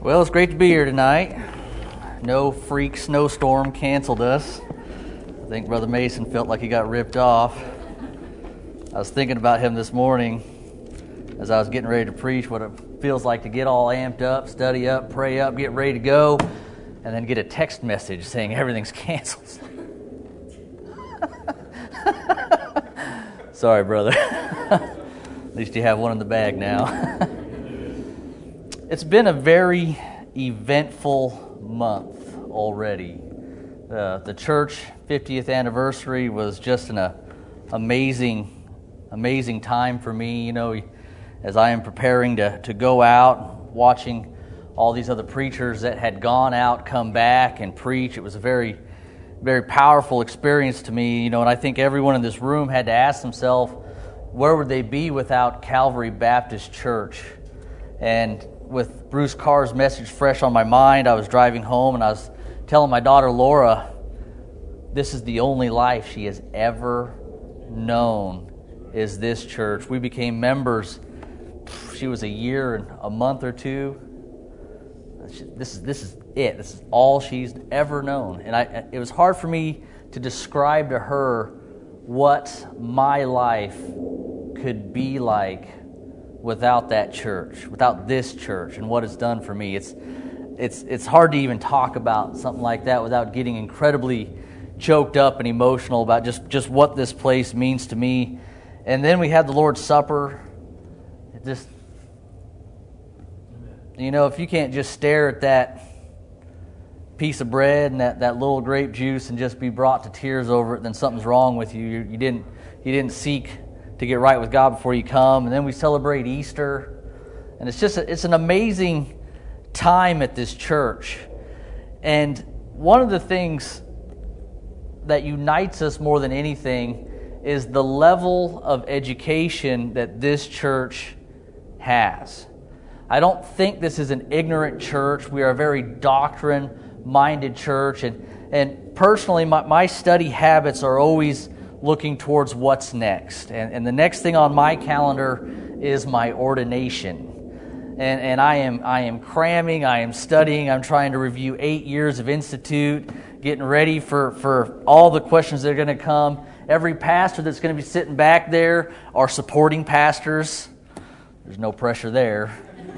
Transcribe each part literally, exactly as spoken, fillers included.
Well, it's great to be here tonight. No freak snowstorm canceled us. I think Brother Mason felt like he got ripped off. I was thinking about him this morning as I was getting ready to preach, what it feels like to get all amped up, study up, pray up, get ready to go, and then get a text message saying everything's canceled. Sorry, brother. At least you have one in the bag now. It's been a very eventful month already. Uh, the church fiftieth anniversary was just an uh, amazing, amazing time for me. You know, as I am preparing to, to go out, watching all these other preachers that had gone out come back and preach, it was a very, very powerful experience to me. You know, and I think everyone in this room had to ask themselves, where would they be without Calvary Baptist Church? And with Bruce Carr's message fresh on my mind, I was driving home and I was telling my daughter Laura, this is the only life she has ever known, is this church. We became members. She was a year and a month or two. This is this is it. This is all she's ever known. And I, it was hard for me to describe to her what my life could be like without that church, without this church, and what it's done for me. It's it's it's hard to even talk about something like that without getting incredibly choked up and emotional about just, just what this place means to me. And then we had the Lord's Supper. It just, you know, if you can't just stare at that piece of bread and that, that little grape juice and just be brought to tears over it, then something's wrong with you. You, you didn't you didn't seek to get right with God before you come. And then we celebrate Easter, and it's just a, it's an amazing time at this church. And one of the things that unites us more than anything is the level of education that this church has. I don't think this is an ignorant church. We are a very doctrine-minded church, and and personally, my, my study habits are always looking towards what's next. And, and the next thing on my calendar is my ordination. And, and I am I am cramming, I am studying, I'm trying to review eight years of Institute, getting ready for, for all the questions that are going to come. Every pastor that's going to be sitting back there are supporting pastors. There's no pressure there.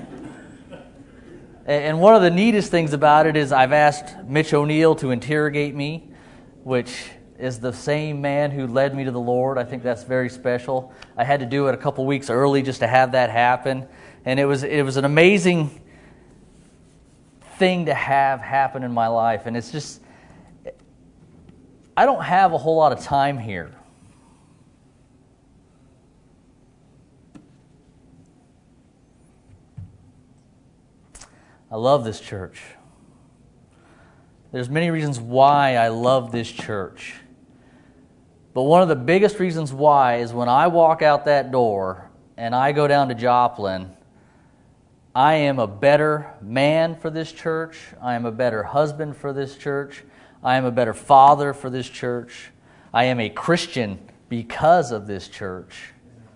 And one of the neatest things about it is I've asked Mitch O'Neill to interrogate me, which is the same man who led me to the Lord. I think that's very special. I had to do it a couple weeks early just to have that happen. And it was it was an amazing thing to have happen in my life. And it's just, I don't have a whole lot of time here. I love this church. There's many reasons why I love this church. But one of the biggest reasons why is when I walk out that door and I go down to Joplin, I am a better man for this church. I am a better husband for this church. I am a better father for this church. I am a Christian because of this church.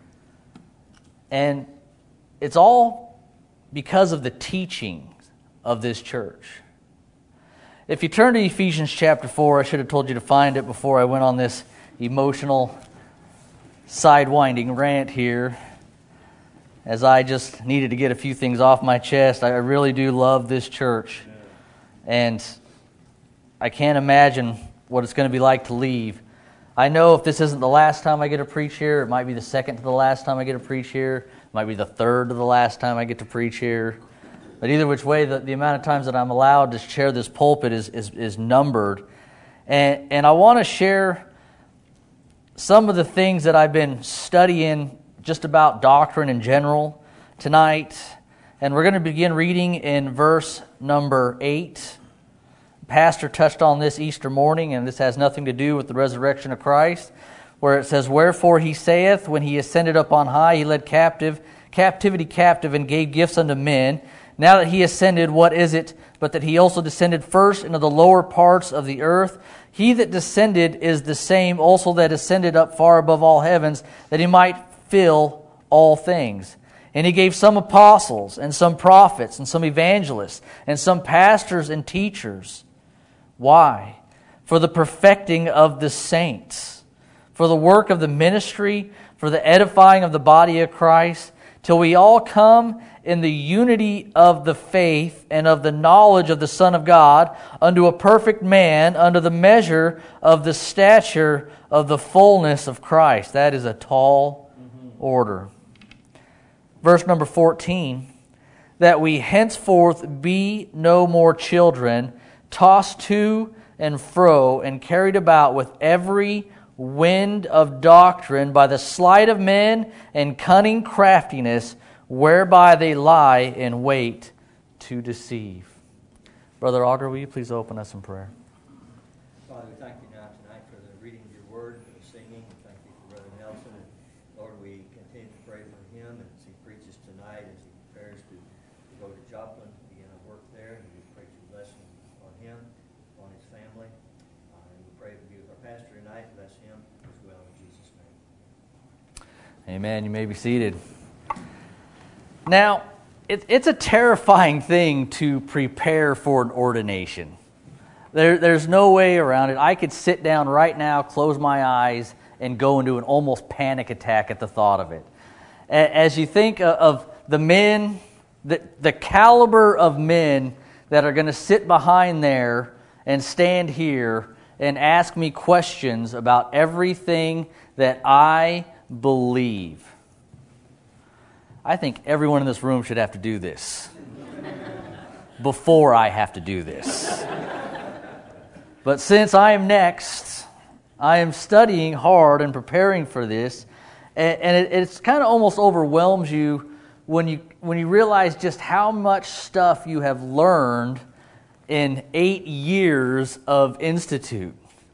And it's all because of the teachings of this church. If you turn to Ephesians chapter four, I should have told you to find it before I went on this emotional, sidewinding rant here, as I just needed to get a few things off my chest. I really do love this church, and I can't imagine what it's going to be like to leave. I know if this isn't the last time I get to preach here, it might be the second to the last time I get to preach here, it might be the third to the last time I get to preach here. But either which way, the, the amount of times that I'm allowed to share this pulpit is is, is numbered. And, and I want to share some of the things that I've been studying just about doctrine in general tonight. And we're going to begin reading in verse number eight. Pastor touched on this Easter morning, and this has nothing to do with the resurrection of Christ, where it says, "Wherefore he saith, when he ascended up on high, he led captive captivity captive and gave gifts unto men. Now that he ascended, what is it but that he also descended first into the lower parts of the earth? He that descended is the same also that ascended up far above all heavens, that he might fill all things. And He gave some apostles, and some prophets, and some evangelists, and some pastors and teachers. Why? For the perfecting of the saints, for the work of the ministry, for the edifying of the body of Christ, till we all come in the unity of the faith and of the knowledge of the Son of God, unto a perfect man, unto the measure of the stature of the fullness of Christ. That is a tall order. Verse number fourteen, that we henceforth be no more children, tossed to and fro, and carried about with every wind of doctrine by the sleight of men and cunning craftiness, whereby they lie in wait to deceive. Brother Auger, will you please open us in prayer? Father, we thank you now tonight for the reading of your word, for the singing. We thank you for Brother Nelson. And Lord, we continue to pray for him as he preaches tonight, as he prepares to, to go to Joplin to begin a work there. And we pray your blessing on him, on his family. Uh, and we pray to be with our pastor tonight. Bless him as well in Jesus' name. Amen. You may be seated. Now, it, it's a terrifying thing to prepare for an ordination. There, there's no way around it. I could sit down right now, close my eyes, and go into an almost panic attack at the thought of it. As you think of the men, the, the caliber of men that are going to sit behind there and stand here and ask me questions about everything that I believe, I think everyone in this room should have to do this before I have to do this. But since I am next, I am studying hard and preparing for this, and, and it it's kind of almost overwhelms you when you when you realize just how much stuff you have learned in eight years of Institute.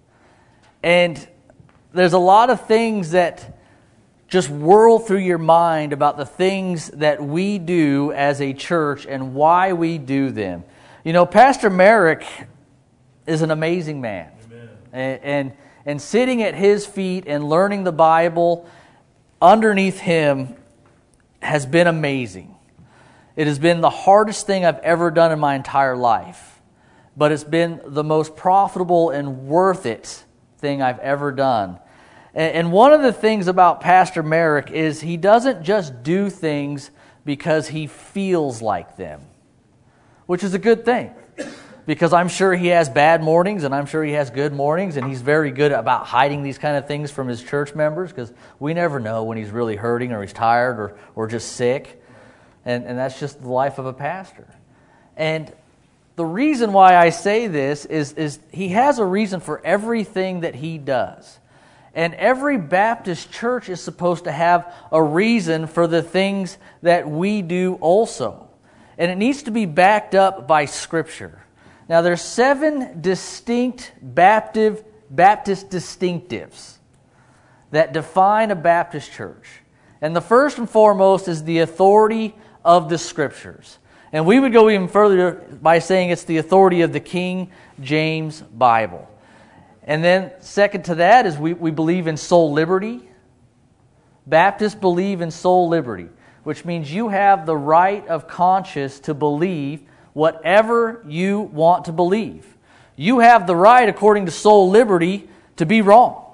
And there's a lot of things that just whirl through your mind about the things that we do as a church and why we do them. You know, Pastor Merrick is an amazing man. Amen. And, and and sitting at his feet and learning the Bible underneath him has been amazing. It has been the hardest thing I've ever done in my entire life, but it's been the most profitable and worth it thing I've ever done. And one of the things about Pastor Merrick is he doesn't just do things because he feels like them, which is a good thing, because I'm sure he has bad mornings and I'm sure he has good mornings, and he's very good about hiding these kind of things from his church members, because we never know when he's really hurting or he's tired or, or just sick, and, and that's just the life of a pastor. And the reason why I say this is, is he has a reason for everything that he does. And every Baptist church is supposed to have a reason for the things that we do also. And it needs to be backed up by Scripture. Now, there's seven distinct Baptist, Baptist distinctives that define a Baptist church. And the first and foremost is the authority of the Scriptures. And we would go even further by saying it's the authority of the King James Bible. And then second to that is we, we believe in soul liberty. Baptists believe in soul liberty, which means you have the right of conscience to believe whatever you want to believe. You have the right, according to soul liberty, to be wrong.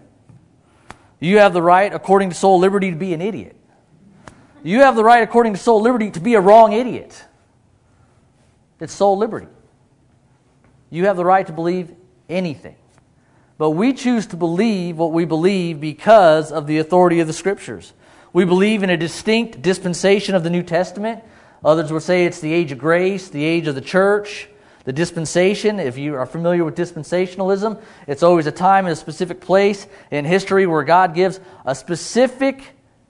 You have the right, according to soul liberty, to be an idiot. You have the right, according to soul liberty, to be a wrong idiot. It's soul liberty. You have the right to believe anything. But we choose to believe what we believe because of the authority of the Scriptures. We believe in a distinct dispensation of the New Testament. Others would say it's the age of grace, the age of the church, the dispensation. If you are familiar with dispensationalism, it's always a time and a specific place in history where God gives a specific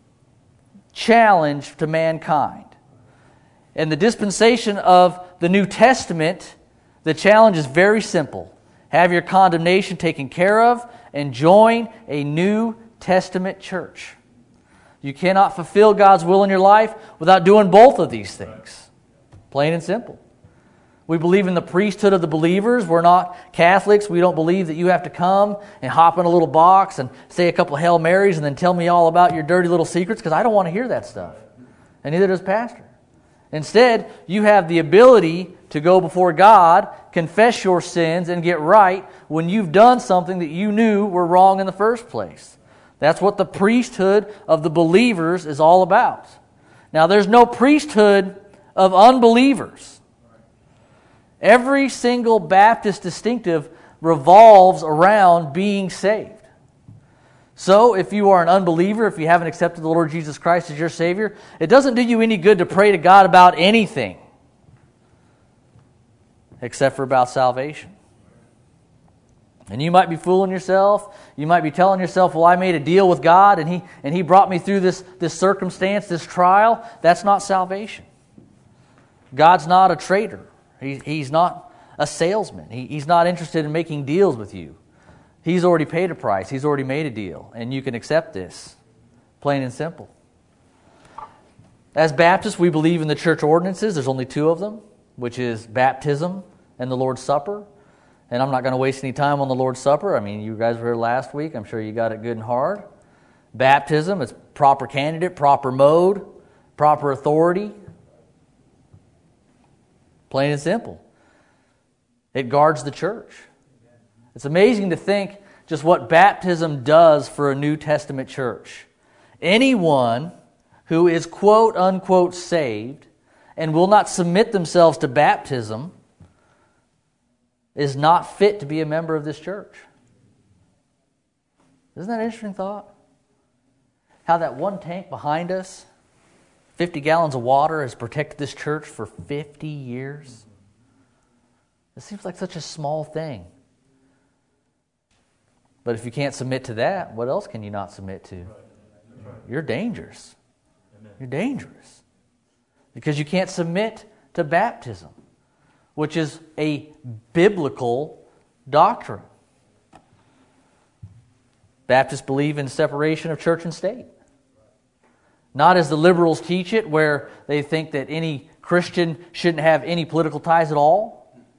challenge to mankind. In the dispensation of the New Testament, the challenge is very simple. Have your condemnation taken care of and join a New Testament church. You cannot fulfill God's will in your life without doing both of these things. Plain and simple. We believe in the priesthood of the believers. We're not Catholics. We don't believe that you have to come and hop in a little box and say a couple of Hail Marys and then tell me all about your dirty little secrets, because I don't want to hear that stuff. And neither does pastor. Instead, you have the ability to go before God, confess your sins, and get right when you've done something that you knew were wrong in the first place. That's what the priesthood of the believers is all about. Now, there's no priesthood of unbelievers. Every single Baptist distinctive revolves around being saved. So, if you are an unbeliever, if you haven't accepted the Lord Jesus Christ as your Savior, it doesn't do you any good to pray to God about anything except for about salvation. And you might be fooling yourself. You might be telling yourself, well, I made a deal with God and He and He brought me through this, this circumstance, this trial. That's not salvation. God's not a trader. He, he's not a salesman. He, he's not interested in making deals with you. He's already paid a price. He's already made a deal. And you can accept this. Plain and simple. As Baptists, we believe in the church ordinances. There's only two of them, which is baptism and the Lord's Supper. And I'm not going to waste any time on the Lord's Supper. I mean, you guys were here last week. I'm sure you got it good and hard. Baptism, it's proper candidate, proper mode, proper authority. Plain and simple. It guards the church. It's amazing to think just what baptism does for a New Testament church. Anyone who is quote unquote saved and will not submit themselves to baptism is not fit to be a member of this church. Isn't that an interesting thought? How that one tank behind us, fifty gallons of water, has protected this church for fifty years. It seems like such a small thing. But if you can't submit to that, what else can you not submit to? You're dangerous. You're dangerous. Because you can't submit to baptism, which is a biblical doctrine. Baptists believe in separation of church and state. Not as the liberals teach it, where they think that any Christian shouldn't have any political ties at all.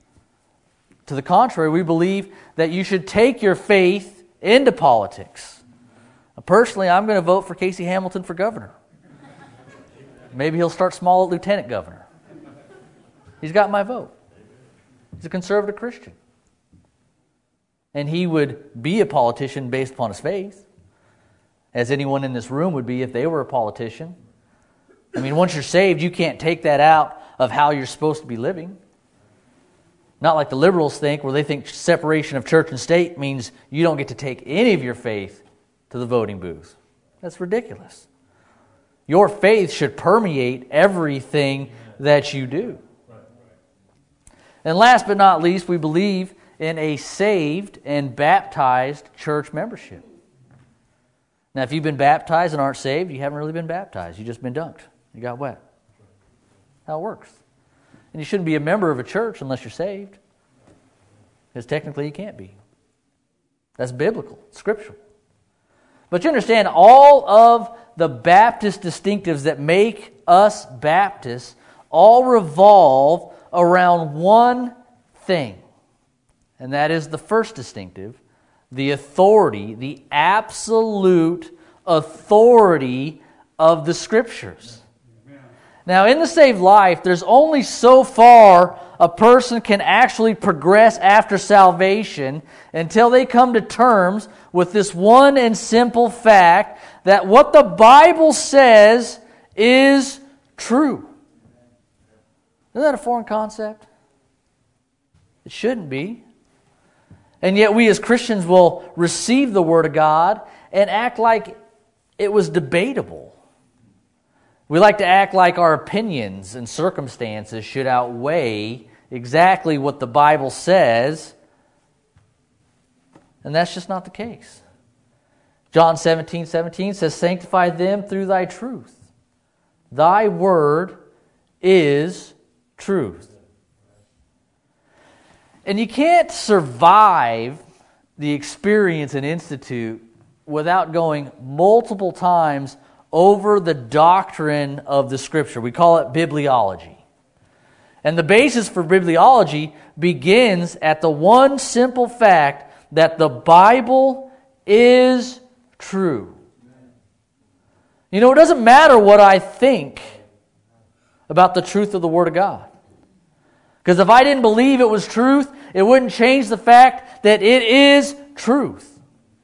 To the contrary, we believe that you should take your faith into politics. Personally, I'm going to vote for Casey Hamilton for governor. Maybe he'll start small at lieutenant governor. He's got my vote. He's a conservative Christian. And he would be a politician based upon his faith, as anyone in this room would be if they were a politician. I mean, once you're saved, you can't take that out of how you're supposed to be living. Not like the liberals think, where they think separation of church and state means you don't get to take any of your faith to the voting booth. That's ridiculous. Your faith should permeate everything that you do. And last but not least, we believe in a saved and baptized church membership. Now, if you've been baptized and aren't saved, you haven't really been baptized. You've just been dunked. You got wet. How it works. And you shouldn't be a member of a church unless you're saved. Because technically you can't be. That's biblical, scriptural. But you understand, all of the Baptist distinctives that make us Baptists all revolve around one thing. And that is the first distinctive, the authority, the absolute authority of the Scriptures. Now, in the saved life, there's only so far a person can actually progress after salvation until they come to terms with this one and simple fact that what the Bible says is true. Isn't that a foreign concept? It shouldn't be. And yet we as Christians will receive the Word of God and act like it was debatable. We like to act like our opinions and circumstances should outweigh exactly what the Bible says, and that's just not the case. John seventeen seventeen says, "Sanctify them through thy truth. Thy word is truth." And you can't survive the experience and institute without going multiple times over the doctrine of the Scripture. We call it bibliology. And the basis for bibliology begins at the one simple fact that the Bible is true. You know, it doesn't matter what I think about the truth of the Word of God. Because if I didn't believe it was truth, it wouldn't change the fact that it is truth.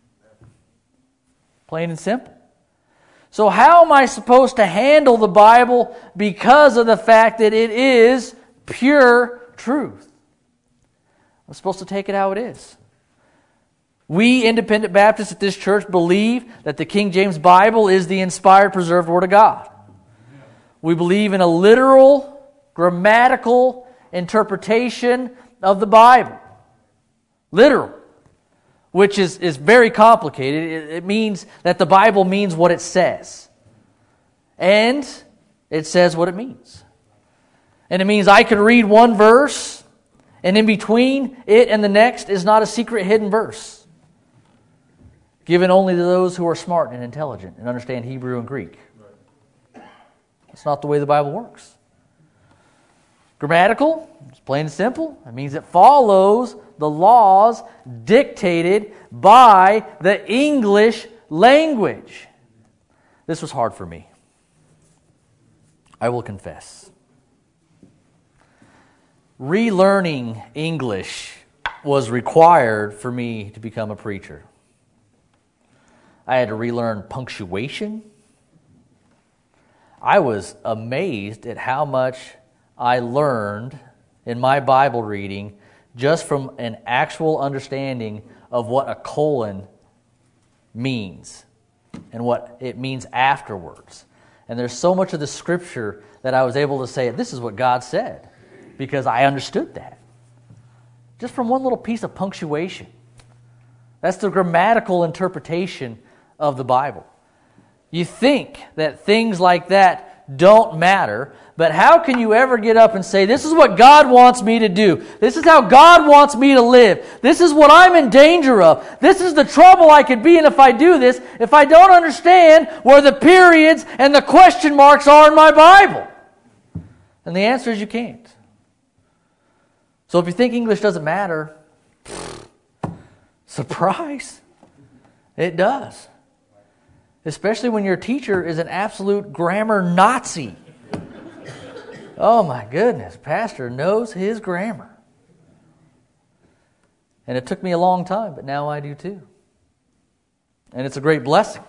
Plain and simple. So how am I supposed to handle the Bible because of the fact that it is pure truth? I'm supposed to take it how it is. We independent Baptists at this church believe that the King James Bible is the inspired, preserved Word of God. We believe in a literal, grammatical interpretation of the Bible. Literal. Which is, is very complicated. It, it means that the Bible means what it says. And it says what it means. And it means I could read one verse, and in between it and the next is not a secret hidden verse, given only to those who are smart and intelligent and understand Hebrew and Greek. That's not the way the Bible works. Grammatical, it's plain and simple. It means it follows the laws dictated by the English language. This was hard for me. I will confess. Relearning English was required for me to become a preacher. I had to relearn punctuation. I was amazed at how much I learned in my Bible reading just from an actual understanding of what a colon means and what it means afterwards. And there's so much of the Scripture that I was able to say, this is what God said, because I understood that. Just from one little piece of punctuation. That's the grammatical interpretation of the Bible. You think that things like that don't matter, but how can you ever get up and say, this is what God wants me to do. This is how God wants me to live. This is what I'm in danger of. This is the trouble I could be in if I do this, if I don't understand where the periods and the question marks are in my Bible. And the answer is you can't. So if you think English doesn't matter, surprise, it does. Especially when your teacher is an absolute grammar Nazi. Oh my goodness, pastor knows his grammar. And it took me a long time, but now I do too. And it's a great blessing.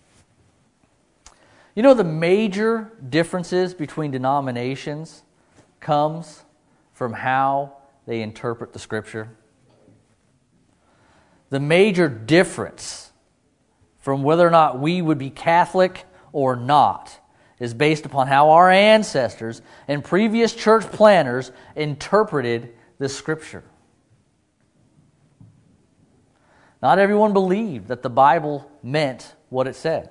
You know, the major differences between denominations comes from how they interpret the Scripture. The major difference from whether or not we would be Catholic or not is based upon how our ancestors and previous church planners interpreted the Scripture. Not everyone believed that the Bible meant what it said,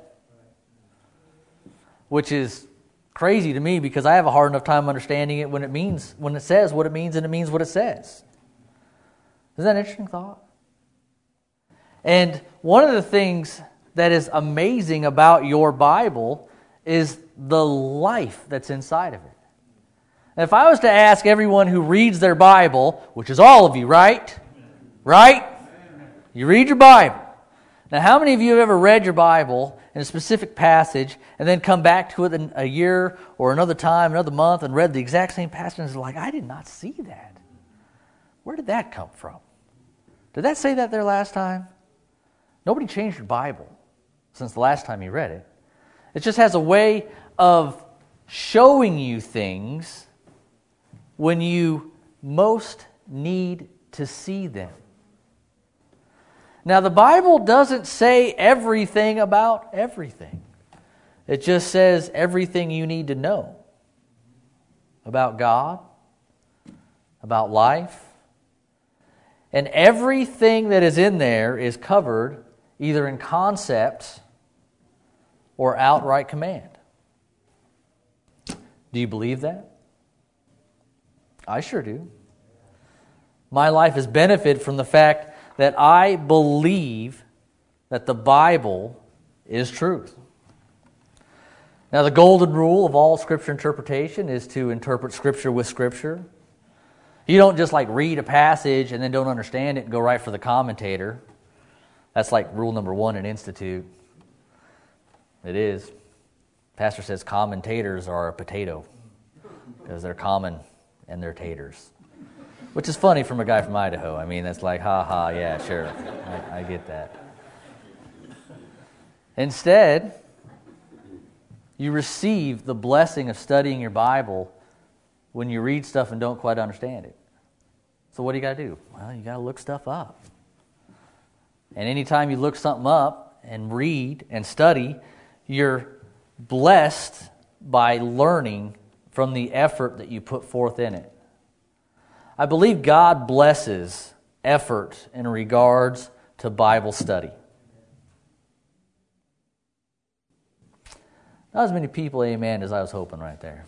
which is crazy to me because I have a hard enough time understanding it when it means when it says what it means and it means what it says. Isn't that an interesting thought? And one of the things that is amazing about your Bible is the life that's inside of it. And if I was to ask everyone who reads their Bible, which is all of you, right? Right? You read your Bible. Now, how many of you have ever read your Bible in a specific passage and then come back to it in a year or another time, another month, and read the exact same passage and is like, I did not see that. Where did that come from? Did that say that there last time? Nobody changed your Bible since the last time you read it. It just has a way of showing you things when you most need to see them. Now, the Bible doesn't say everything about everything. It just says everything you need to know about God, about life. And everything that is in there is covered either in concept or outright command. Do you believe that? I sure do. My life has benefited from the fact that I believe that the Bible is truth. Now, the golden rule of all Scripture interpretation is to interpret Scripture with Scripture. You don't just like read a passage and then don't understand it and go right for the commentator. That's like rule number one in Institute. It is. Pastor says commentators are a potato. because they're common and they're taters. Which is funny from a guy from Idaho. I mean, that's like, ha ha, yeah, sure. I, I get that. Instead, you receive the blessing of studying your Bible when you read stuff and don't quite understand it. So what do you got to do? Well, you got to look stuff up. And anytime you look something up and read and study, you're blessed by learning from the effort that you put forth in it. I believe God blesses effort in regards to Bible study. Not as many people, amen, as I was hoping right there.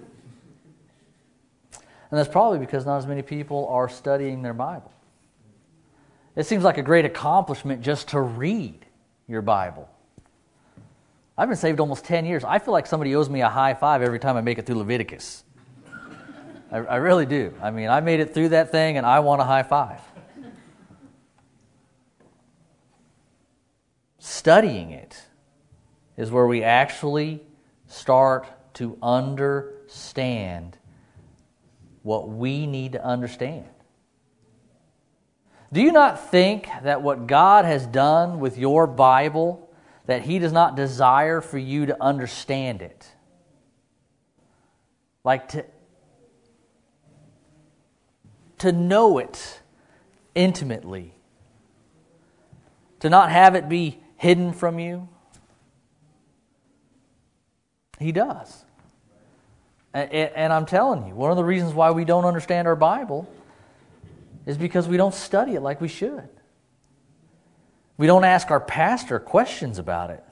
And that's probably because not as many people are studying their Bible. It seems like a great accomplishment just to read your Bible. I've been saved almost ten years. I feel like somebody owes me a high five every time I make it through Leviticus. I, I really do. I mean, I made it through that thing and I want a high five. Studying it is where we actually start to understand what we need to understand. Do you not think that what God has done with your Bible, that He does not desire for you to understand it? Like to, to know it intimately. To not have it be hidden from you. He does. And, and I'm telling you, one of the reasons why we don't understand our Bible is because we don't study it like we should. We don't ask our pastor questions about it.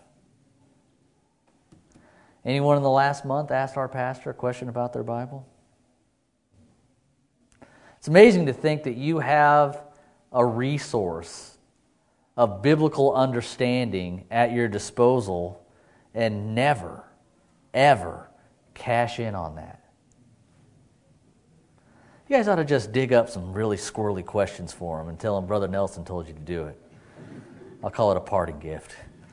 Anyone in the last month asked our pastor a question about their Bible? It's amazing to think that you have a resource of biblical understanding at your disposal and never, ever cash in on that. You guys ought to just dig up some really squirrely questions for him and tell him Brother Nelson told you to do it. I'll call it a parting gift.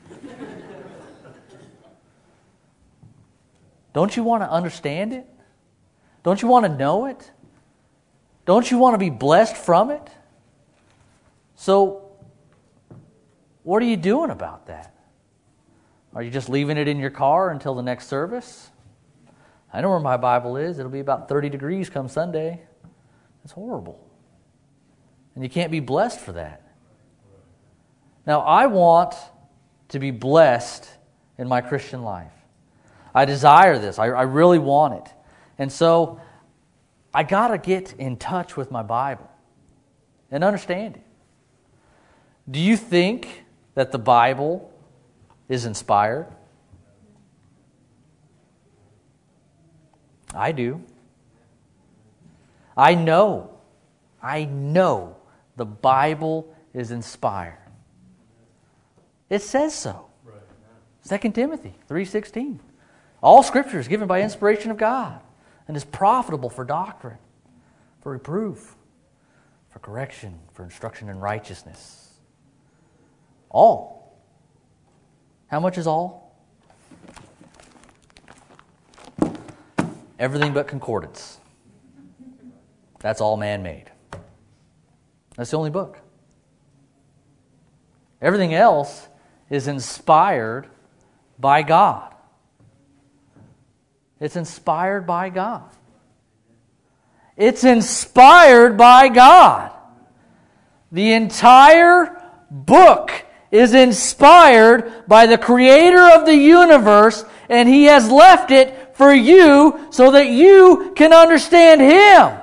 Don't you want to understand it? Don't you want to know it? Don't you want to be blessed from it? So, what are you doing about that? Are you just leaving it in your car until the next service? I know where my Bible is. It'll be about thirty degrees come Sunday. It's horrible. And you can't be blessed for that. Now, I want to be blessed in my Christian life. I desire this. I, I really want it. And so, I got to get in touch with my Bible and understand it. Do you think that the Bible is inspired? I do. I know, I know the Bible is inspired. It says so. Right. Second Timothy three sixteen. All Scripture is given by inspiration of God and is profitable for doctrine, for reproof, for correction, for instruction in righteousness. All. How much is all? Everything but concordance. That's all man-made. That's the only book. Everything else is inspired by God. It's inspired by God. It's inspired by God. The entire book is inspired by the Creator of the universe, and He has left it for you so that you can understand Him.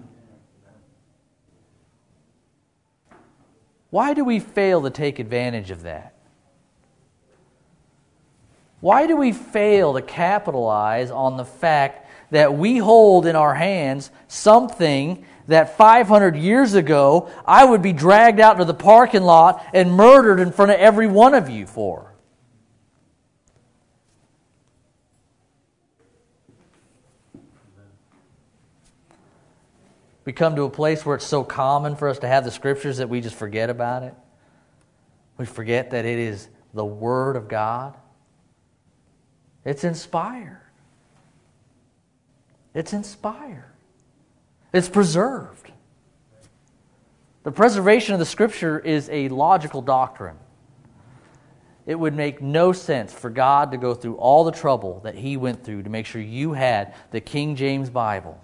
Why do we fail to take advantage of that? Why do we fail to capitalize on the fact that we hold in our hands something that five hundred years ago I would be dragged out to the parking lot and murdered in front of every one of you for? We come to a place where it's so common for us to have the Scriptures that we just forget about it. We forget that it is the Word of God. It's inspired. It's inspired. It's preserved. The preservation of the Scripture is a logical doctrine. It would make no sense for God to go through all the trouble that He went through to make sure you had the King James Bible.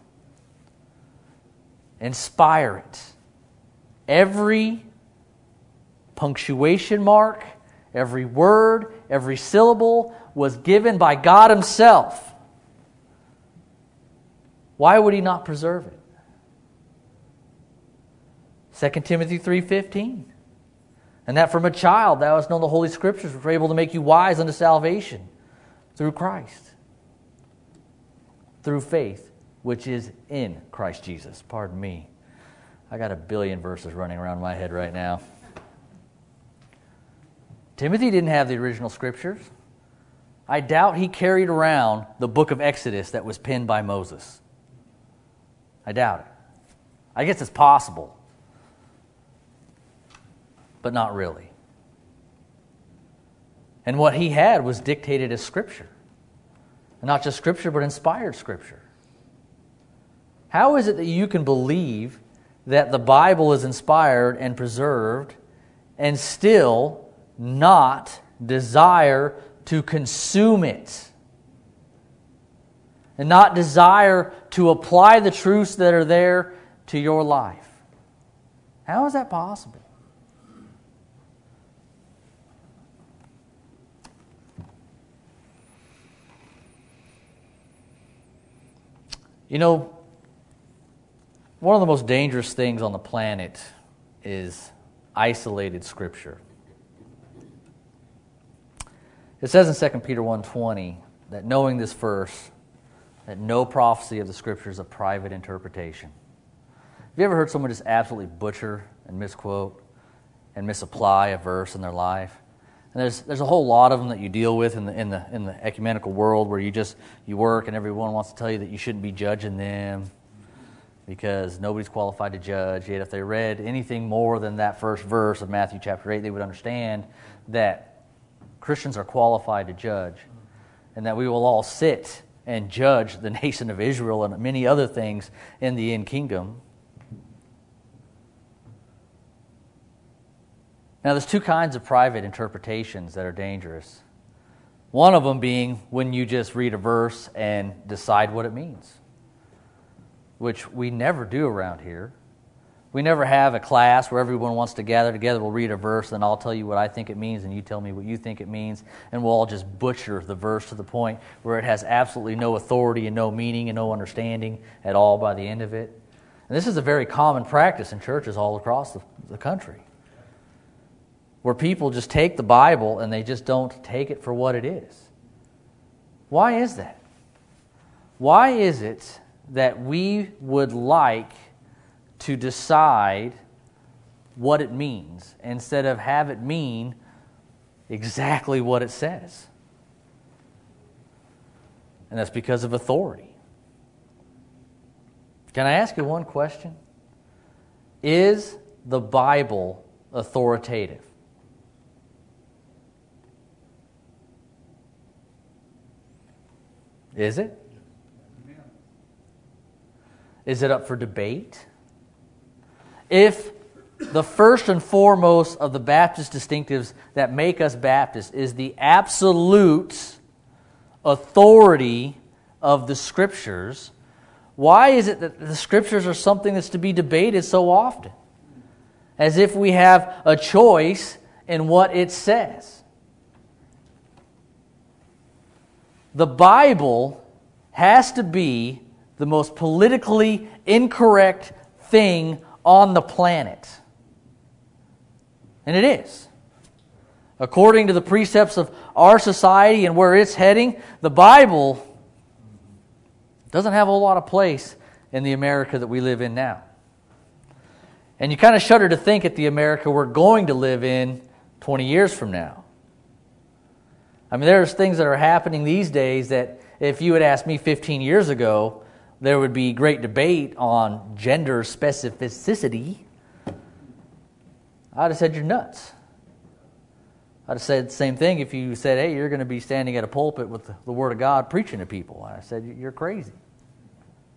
Inspire it. Every punctuation mark, every word, every syllable was given by God Himself. Why would He not preserve it? Second Timothy three fifteen. And that from a child thou hast known the Holy Scriptures, which are able to make you wise unto salvation through Christ. Through faith, which is in Christ Jesus. Pardon me. I got a billion verses running around my head right now. Timothy didn't have the original Scriptures. I doubt he carried around the book of Exodus that was penned by Moses. I doubt it. I guess it's possible, but not really. And what he had was dictated as Scripture. And not just Scripture, but inspired Scripture. How is it that you can believe that the Bible is inspired and preserved and still not desire to consume it? And not desire to apply the truths that are there to your life? How is that possible? You know, one of the most dangerous things on the planet is isolated Scripture. It says in Second Peter one twenty that knowing this verse, that no prophecy of the Scripture is a private interpretation. Have you ever heard someone just absolutely butcher and misquote and misapply a verse in their life? And there's there's a whole lot of them that you deal with in the in the in the ecumenical world where you just you work and everyone wants to tell you that you shouldn't be judging them because nobody's qualified to judge. Yet if they read anything more than that first verse of Matthew chapter eight, they would understand that Christians are qualified to judge, and that we will all sit and judge the nation of Israel and many other things in the end kingdom. Now, there's two kinds of private interpretations that are dangerous. One of them being when you just read a verse and decide what it means, which we never do around here. We never have a class where everyone wants to gather together. We'll read a verse, and I'll tell you what I think it means, and you tell me what you think it means, and we'll all just butcher the verse to the point where it has absolutely no authority and no meaning and no understanding at all by the end of it. And this is a very common practice in churches all across the, the country, where people just take the Bible and they just don't take it for what it is. Why is that? Why is it that we would like to decide what it means instead of have it mean exactly what it says? And that's because of authority. Can I ask you one question? Is the Bible authoritative? Is it? Is it up for debate? If the first and foremost of the Baptist distinctives that make us Baptists is the absolute authority of the Scriptures, why is it that the Scriptures are something that's to be debated so often? As if we have a choice in what it says. The Bible has to be the most politically incorrect thing on the planet. And it is. According to the precepts of our society and where it's heading, the Bible doesn't have a whole lot of place in the America that we live in now. And you kind of shudder to think at the America we're going to live in twenty years from now. I mean, there's things that are happening these days that if you had asked me fifteen years ago, there would be great debate on gender specificity. I'd have said you're nuts. I'd have said the same thing if you said, hey, you're going to be standing at a pulpit with the Word of God preaching to people. I'd have said you're crazy.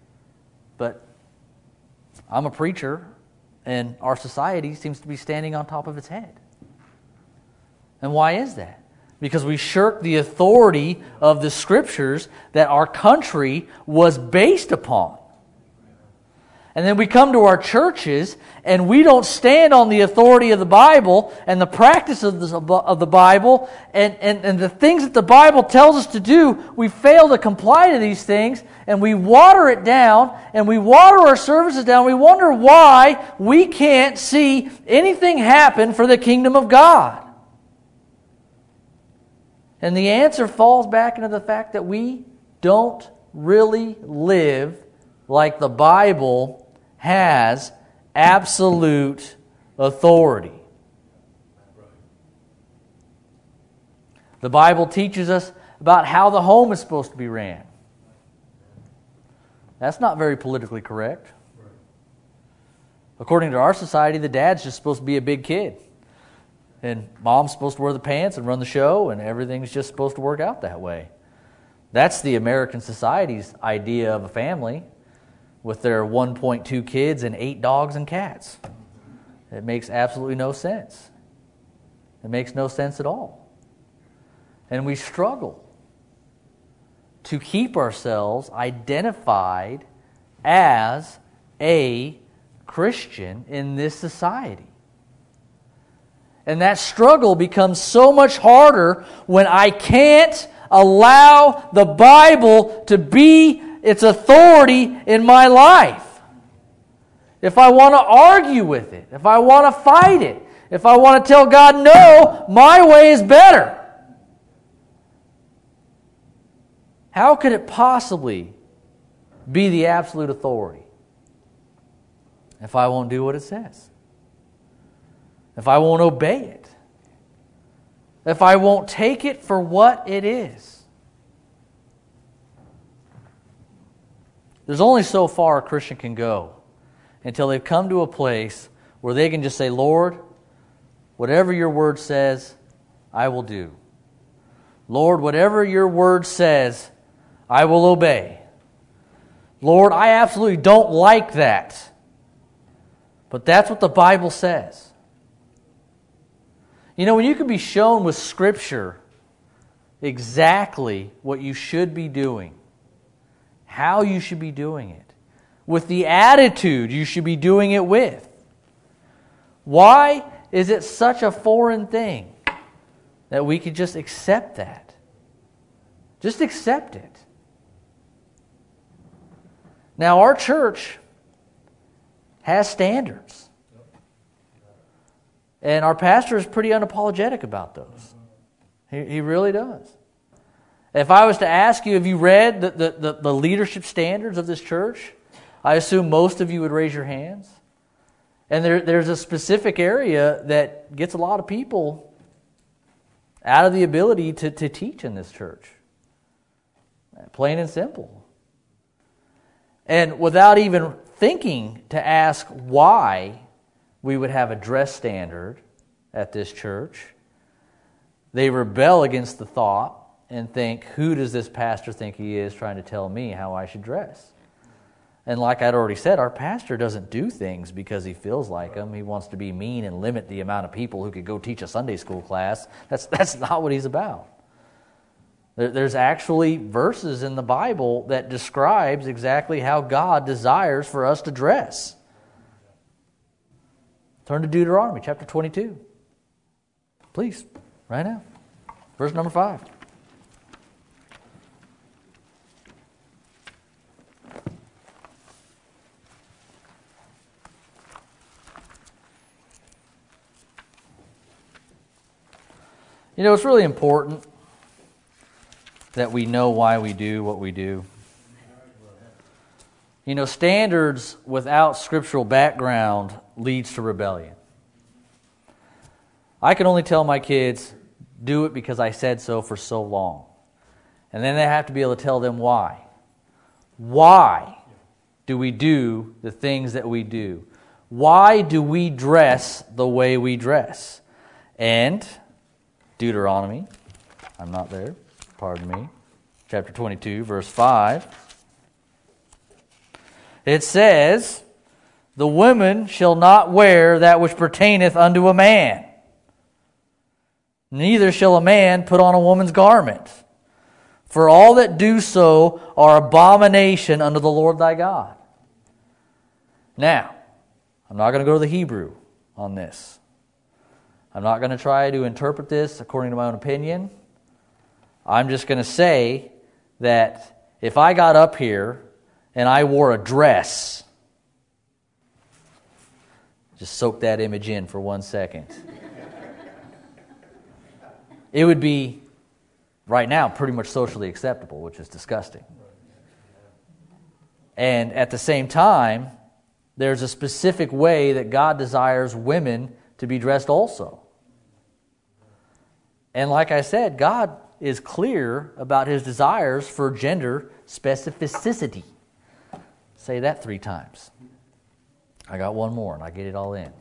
But I'm a preacher, and our society seems to be standing on top of its head. And why is that? Because we shirk the authority of the Scriptures that our country was based upon. And then we come to our churches, and we don't stand on the authority of the Bible and the practice of the, of the Bible and, and, and the things that the Bible tells us to do. We fail to comply to these things, and we water it down, and we water our services down. We wonder why we can't see anything happen for the kingdom of God. And the answer falls back into the fact that we don't really live like the Bible has absolute authority. The Bible teaches us about how the home is supposed to be ran. That's not very politically correct. According to our society, the dad's just supposed to be a big kid. And mom's supposed to wear the pants and run the show, and everything's just supposed to work out that way. That's the American society's idea of a family, with their one point two kids and eight dogs and cats. It makes absolutely no sense. It makes no sense at all. And we struggle to keep ourselves identified as a Christian in this society. And that struggle becomes so much harder when I can't allow the Bible to be its authority in my life. If I want to argue with it, if I want to fight it, if I want to tell God, no, my way is better, how could it possibly be the absolute authority if I won't do what it says? If I won't obey it? If I won't take it for what it is? There's only so far a Christian can go until they've come to a place where they can just say, Lord, whatever your word says, I will do. Lord, whatever your word says, I will obey. Lord, I absolutely don't like that. But that's what the Bible says. You know, when you can be shown with Scripture exactly what you should be doing, how you should be doing it, with the attitude you should be doing it with, why is it such a foreign thing that we could just accept that? Just accept it. Now, our church has standards. And our pastor is pretty unapologetic about those. He, he really does. If I was to ask you, have you read the, the, the, the leadership standards of this church? I assume most of you would raise your hands. And there, there's a specific area that gets a lot of people out of the ability to, to teach in this church. Plain and simple. And without even thinking to ask why we would have a dress standard at this church, they rebel against the thought and think, who does this pastor think he is trying to tell me how I should dress? And like I'd already said, our pastor doesn't do things because he feels like them. He wants to be mean and limit the amount of people who could go teach a Sunday school class. That's, that's not what he's about. There, there's actually verses in the Bible that describes exactly how God desires for us to dress. Turn to Deuteronomy chapter twenty-two. Please, right now. Verse number five. You know, it's really important that we know why we do what we do. You know, standards without scriptural background leads to rebellion. I can only tell my kids, do it because I said so for so long. And then they have to be able to tell them why. Why do we do the things that we do? Why do we dress the way we dress? And Deuteronomy, I'm not there, pardon me, chapter twenty-two, verse five. It says, the woman shall not wear that which pertaineth unto a man. Neither shall a man put on a woman's garment. For all that do so are abomination unto the Lord thy God. Now, I'm not going to go to the Hebrew on this. I'm not going to try to interpret this according to my own opinion. I'm just going to say that if I got up here and I wore a dress, just soak that image in for one second. It would be, right now, pretty much socially acceptable, which is disgusting. And at the same time, there's a specific way that God desires women to be dressed also. And like I said, God is clear about His desires for gender specificity. Say that three times. I got one more, and I get it all in.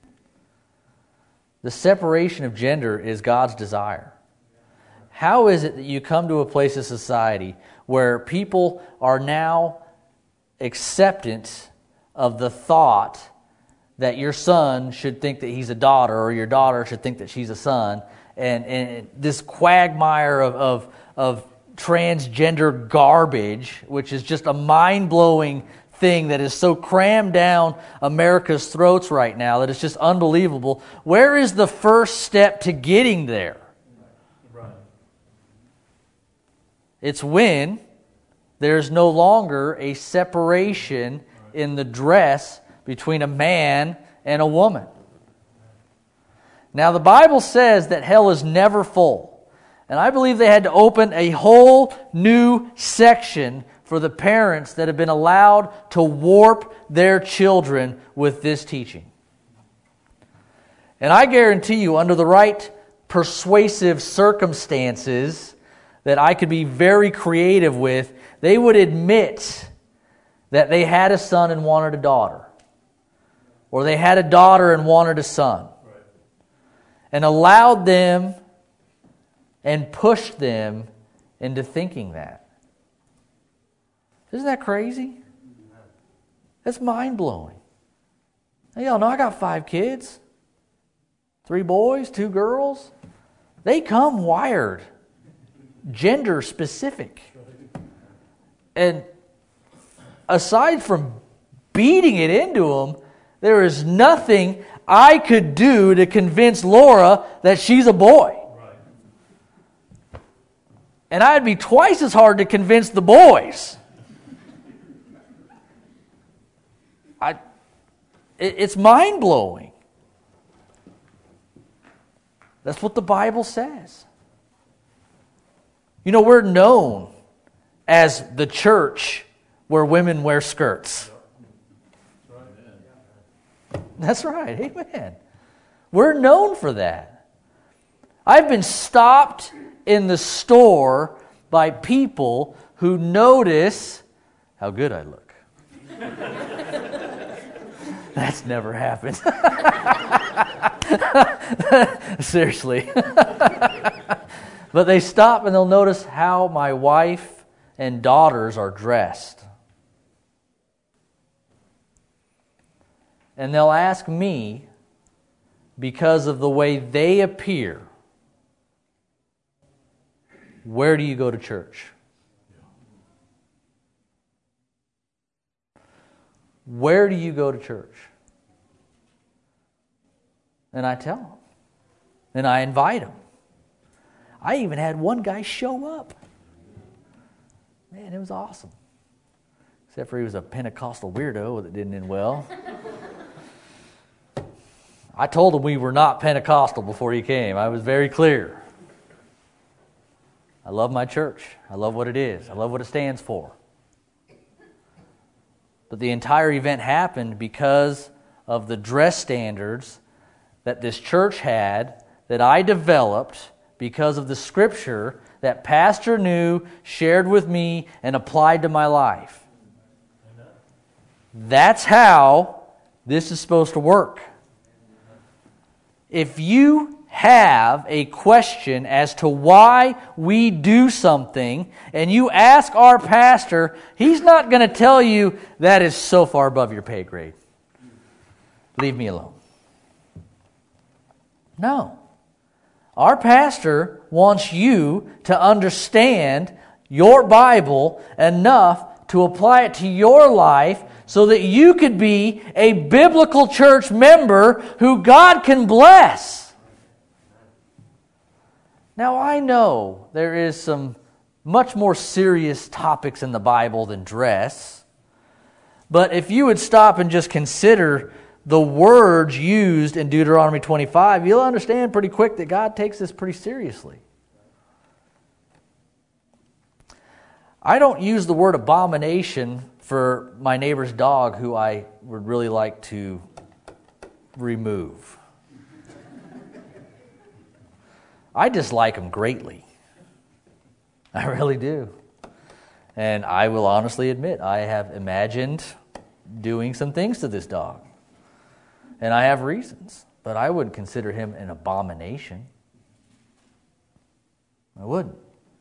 The separation of gender is God's desire. How is it that you come to a place of society where people are now acceptant of the thought that your son should think that he's a daughter, or your daughter should think that she's a son, and, and this quagmire of, of, of transgender garbage, which is just a mind-blowing thing that is so crammed down America's throats right now that it's just unbelievable. Where is the first step to getting there? Right. It's when there's no longer a separation in the dress between a man and a woman. Now, the Bible says that hell is never full. And I believe they had to open a whole new section for the parents that have been allowed to warp their children with this teaching. And I guarantee you, under the right persuasive circumstances that I could be very creative with, they would admit that they had a son and wanted a daughter. Or they had a daughter and wanted a son. And allowed them and pushed them into thinking that. Isn't that crazy? That's mind-blowing. Hey, y'all know I got five kids. Three boys, two girls. They come wired. Gender specific. And aside from beating it into them, there is nothing I could do to convince Laura that she's a boy. Right. And I'd be twice as hard to convince the boys. I, it, it's mind-blowing. That's what the Bible says. You know, we're known as the church where women wear skirts. That's right, amen. We're known for that. I've been stopped in the store by people who notice how good I look. That's never happened. Seriously. But they stop and they'll notice how my wife and daughters are dressed. And they'll ask me, because of the way they appear, where do you go to church? Where do you go to church? And I tell them. And I invite them. I even had one guy show up. Man, it was awesome. Except for he was a Pentecostal weirdo that didn't end well. I told him we were not Pentecostal before he came. I was very clear. I love my church. I love what it is. I love what it stands for. But the entire event happened because of the dress standards that this church had, that I developed because of the scripture that Pastor New shared with me and applied to my life. That's how this is supposed to work. If you have a question as to why we do something, and you ask our pastor, he's not going to tell you that is so far above your pay grade. Leave me alone. No. Our pastor wants you to understand your Bible enough to apply it to your life so that you could be a biblical church member who God can bless. Now, I know there is some much more serious topics in the Bible than dress, but if you would stop and just consider the words used in Deuteronomy twenty-five, you'll understand pretty quick that God takes this pretty seriously. I don't use the word abomination for my neighbor's dog who I would really like to remove. I dislike him greatly. I really do. And I will honestly admit, I have imagined doing some things to this dog. And I have reasons. But I wouldn't consider him an abomination. I wouldn't.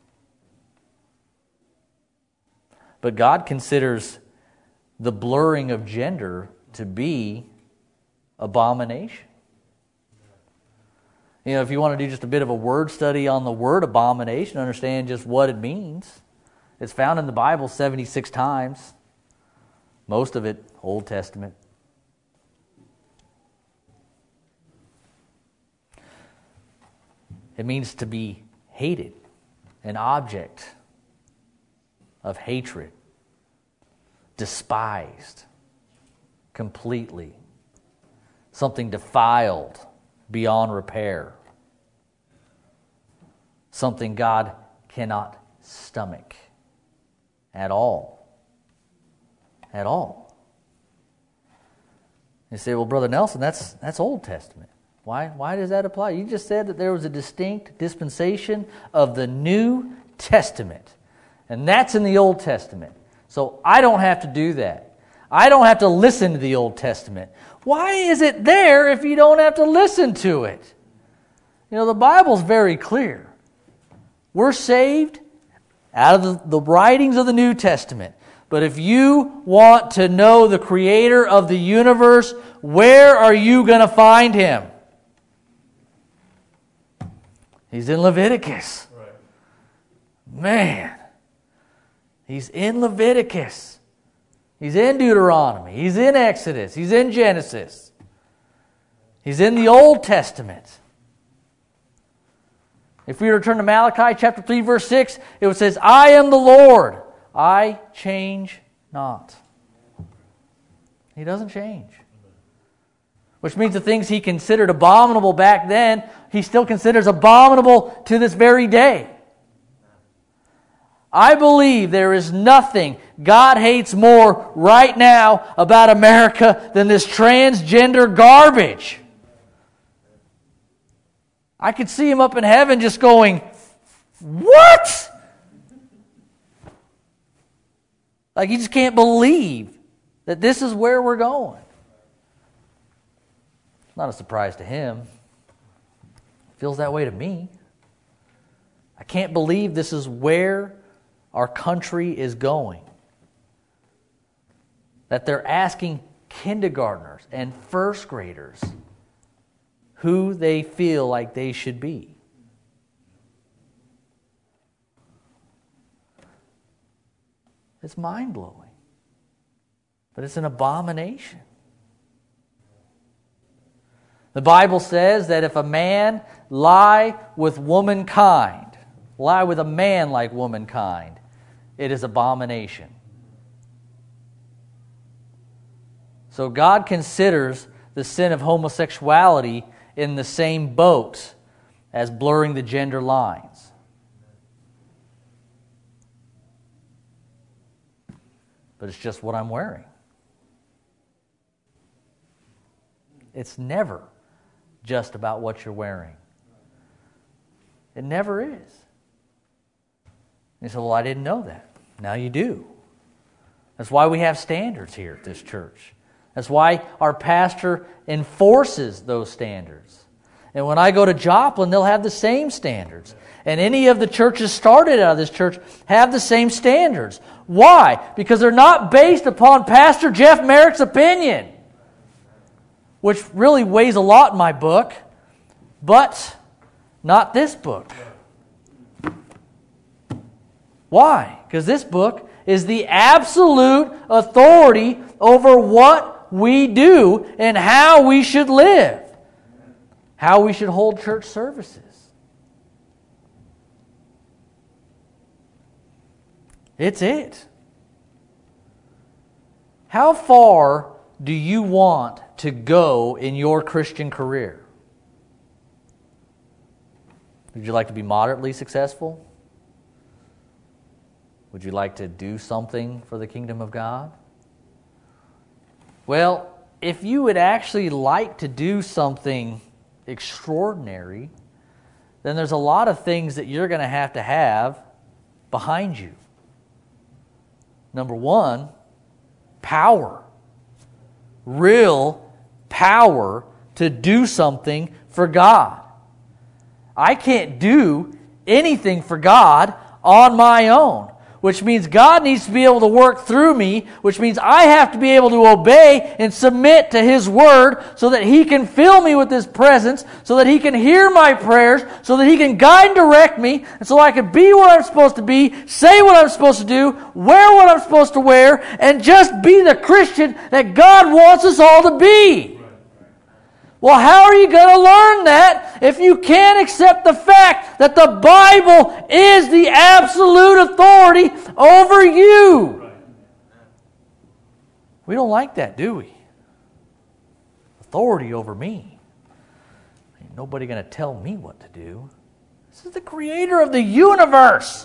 But God considers the blurring of gender to be abomination. You know, if you want to do just a bit of a word study on the word abomination, understand just what it means. It's found in the Bible seventy-six times. Most of it Old Testament. It means to be hated, an object of hatred, despised completely, something defiled beyond repair, something God cannot stomach at all. At all. You say, well, Brother Nelson, that's that's Old Testament. Why, why does that apply? You just said that there was a distinct dispensation of the New Testament. And that's in the Old Testament. So I don't have to do that. I don't have to listen to the Old Testament. Why is it there if you don't have to listen to it? You know, the Bible's very clear. We're saved out of the, the writings of the New Testament. But if you want to know the Creator of the universe, where are you going to find Him? He's in Leviticus. Right. Man. He's in Leviticus. He's in Deuteronomy. He's in Exodus. He's in Genesis. He's in the Old Testament. If we return to Malachi chapter three, verse six, it says, I am the Lord. I change not. He doesn't change. Which means the things he considered abominable back then, he still considers abominable to this very day. I believe there is nothing God hates more right now about America than this transgender garbage. I could see him up in heaven just going, what? Like he just can't believe that this is where we're going. Not a surprise to him. It feels that way to me. I can't believe this is where our country is going. That they're asking kindergartners and first graders who they feel like they should be. It's mind-blowing. But it's an abomination. The Bible says that if a man lie with womankind, lie with a man like womankind, it is abomination. So God considers the sin of homosexuality in the same boat as blurring the gender lines. But it's just what I'm wearing. It's never just about what you're wearing. It never is. You say, well, I didn't know that. Now you do. That's why we have standards here at this church. That's why our pastor enforces those standards. And when I go to Joplin, they'll have the same standards. And any of the churches started out of this church have the same standards. Why? Because they're not based upon Pastor Jeff Merrick's opinion, which really weighs a lot in my book, but not this book. Why? Because this book is the absolute authority over what we do and how we should live, how we should hold church services. It's it. How far do you want to go in your Christian career? Would you like to be moderately successful? Would you like to do something for the kingdom of God? Well, if you would actually like to do something extraordinary, then there's a lot of things that you're going to have to have behind you. Number one, power. Real power to do something for God. I can't do anything for God on my own, which means God needs to be able to work through me, which means I have to be able to obey and submit to His Word so that He can fill me with His presence, so that He can hear my prayers, so that He can guide and direct me, and so I can be where I'm supposed to be, say what I'm supposed to do, wear what I'm supposed to wear, and just be the Christian that God wants us all to be. Well, how are you going to learn that if you can't accept the fact that the Bible is the absolute authority over you? We don't like that, do we? Authority over me. Ain't nobody going to tell me what to do. This is the creator of the universe.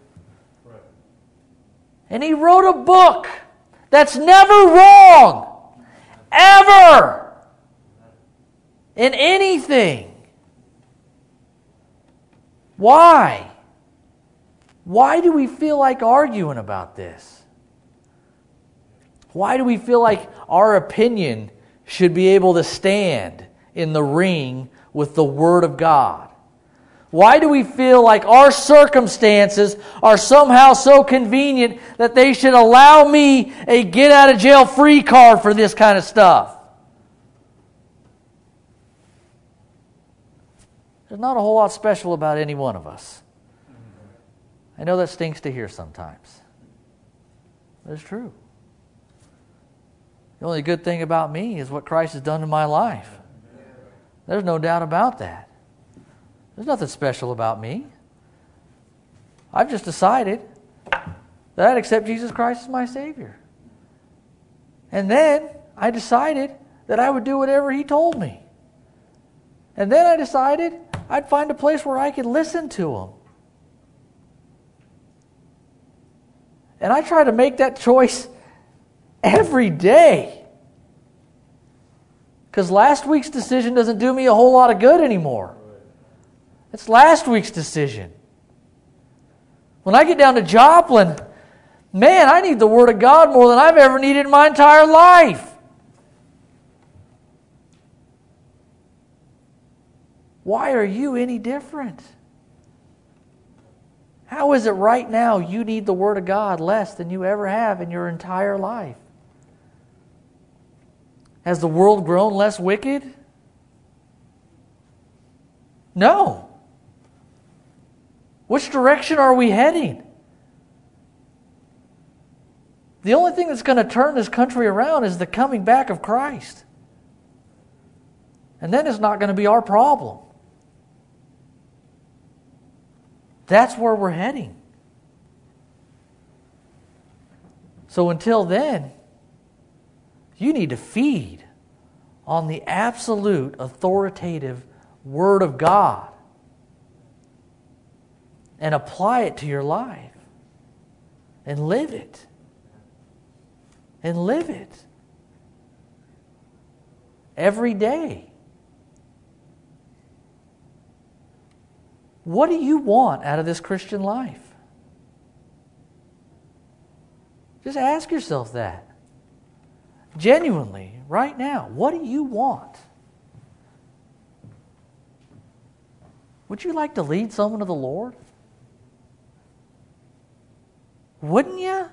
And He wrote a book that's never wrong. Ever. In anything. Why? Why do we feel like arguing about this? Why do we feel like our opinion should be able to stand in the ring with the Word of God? Why do we feel like our circumstances are somehow so convenient that they should allow me a get-out-of-jail-free card for this kind of stuff? There's not a whole lot special about any one of us. I know that stinks to hear sometimes. But it's true. The only good thing about me is what Christ has done in my life. There's no doubt about that. There's nothing special about me. I've just decided that I'd accept Jesus Christ as my Savior. And then I decided that I would do whatever He told me. And then I decided I'd find a place where I could listen to Him. And I try to make that choice every day. Because last week's decision doesn't do me a whole lot of good anymore. It's last week's decision. When I get down to Joplin, man, I need the Word of God more than I've ever needed in my entire life. Why are you any different? How is it right now you need the Word of God less than you ever have in your entire life? Has the world grown less wicked? No. Which direction are we heading? The only thing that's going to turn this country around is the coming back of Christ. And then it's not going to be our problem. That's where we're heading. So until then, you need to feed on the absolute authoritative Word of God and apply it to your life and live it. And live it. Every day. What do you want out of this Christian life? Just ask yourself that. Genuinely, right now, what do you want? Would you like to lead someone to the Lord? Wouldn't you?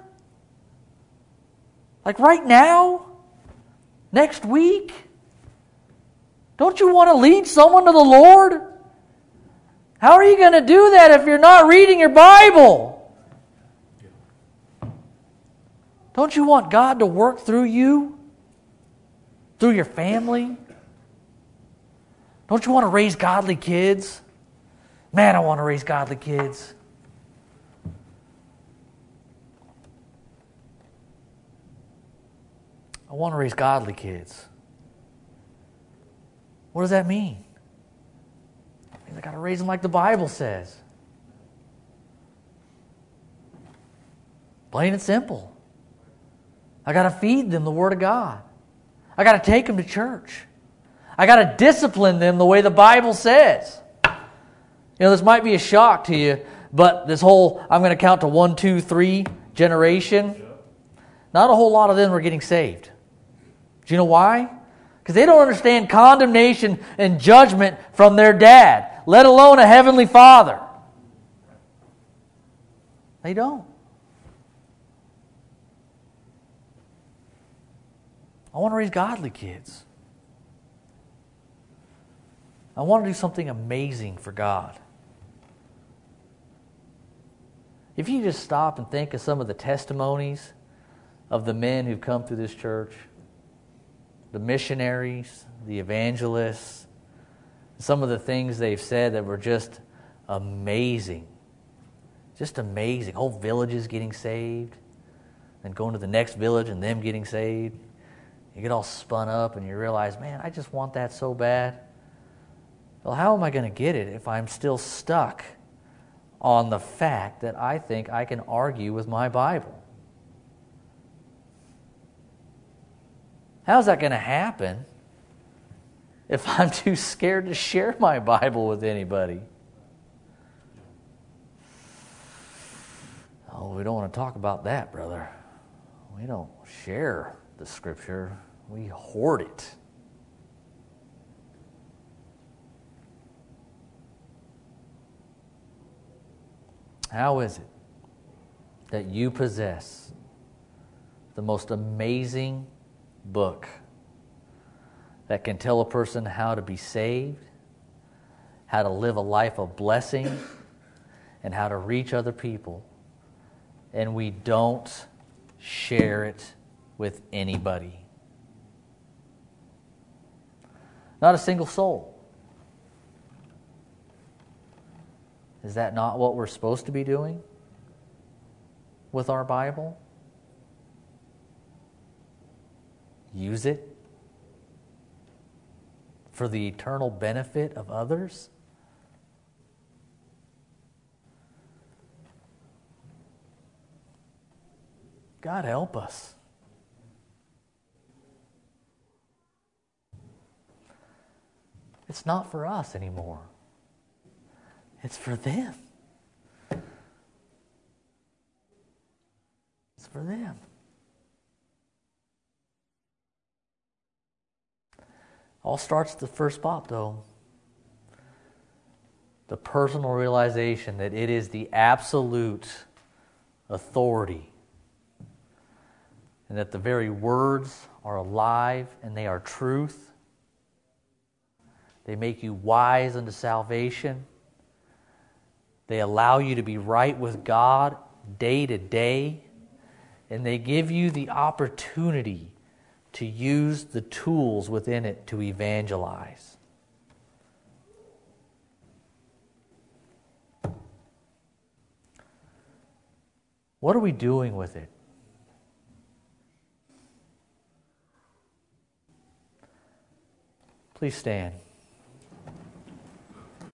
Like right now? Next week? Don't you want to lead someone to the Lord? How are you going to do that if you're not reading your Bible? Don't you want God to work through you? Through your family? Don't you want to raise godly kids? Man, I want to raise godly kids. I want to raise godly kids. What does that mean? It means I got to raise them like the Bible says. Plain and simple. I got to feed them the Word of God. I got to take them to church. I got to discipline them the way the Bible says. You know, this might be a shock to you, but this whole, I'm going to count to one, two, three generation, not a whole lot of them are getting saved. Do you know why? Because they don't understand condemnation and judgment from their dad, let alone a heavenly Father. They don't. I want to raise godly kids. I want to do something amazing for God. If you just stop and think of some of the testimonies of the men who've come through this church, the missionaries, the evangelists, some of the things they've said that were just amazing. Just amazing. Whole villages getting saved, and going to the next village and them getting saved. You get all spun up and you realize, man, I just want that so bad. Well, how am I going to get it if I'm still stuck on the fact that I think I can argue with my Bible? How's that going to happen if I'm too scared to share my Bible with anybody? Oh, we don't want to talk about that, brother. We don't share the Scripture. We hoard it. How is it that you possess the most amazing book that can tell a person how to be saved, how to live a life of blessing, and how to reach other people, and we don't share it with anybody? Not a single soul. Is that not what we're supposed to be doing with our Bible? Use it for the eternal benefit of others? God help us. It's not for us anymore. It's for them. It's for them. All starts at the first spot, though. The personal realization that it is the absolute authority, and that the very words are alive and they are truth. They make you wise unto salvation. They allow you to be right with God day to day. And they give you the opportunity to use the tools within it to evangelize. What are we doing with it? Please stand.